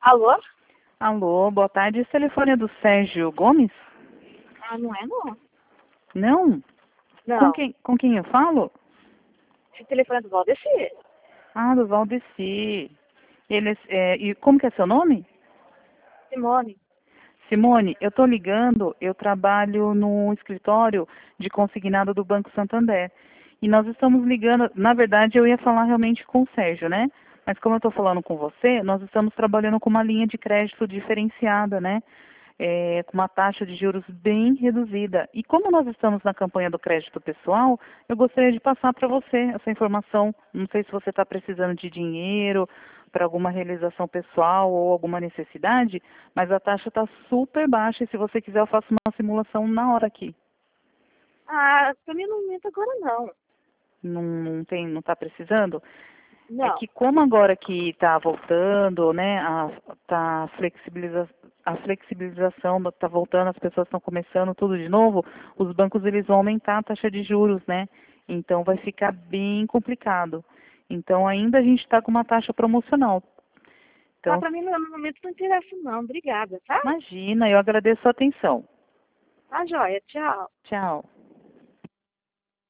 Alô? Alô, boa tarde. Esse telefone é do Sérgio Gomes? Ah, não é não. Não? Com Não. quem eu falo? Esse telefone é do Valdeci. Ah, do Valdeci. E como que é seu nome? Simone. Simone, eu estou ligando, eu trabalho no escritório de consignado do Banco Santander. E nós estamos ligando, na verdade eu ia falar realmente com o Sérgio, né? Mas como eu estou falando com você, nós estamos trabalhando com uma linha de crédito diferenciada, né? Com uma taxa de juros bem reduzida. E como nós estamos na campanha do crédito pessoal, eu gostaria de passar para você essa informação. Não sei se você está precisando de dinheiro para alguma realização pessoal ou alguma necessidade, mas a taxa está super baixa e se você quiser eu faço uma simulação na hora aqui. Ah, pra mim no momento agora não. Não está precisando? É Não. que como agora que está voltando, né, a flexibilização está voltando, as pessoas estão começando tudo de novo, os bancos eles vão aumentar a taxa de juros, né? Então vai ficar bem complicado. Então ainda a gente está com uma taxa promocional. Ah, Então, pra mim no momento não interessa não. Obrigada, tá? imagina, eu agradeço a atenção. Tá, joia. Tchau. Tchau.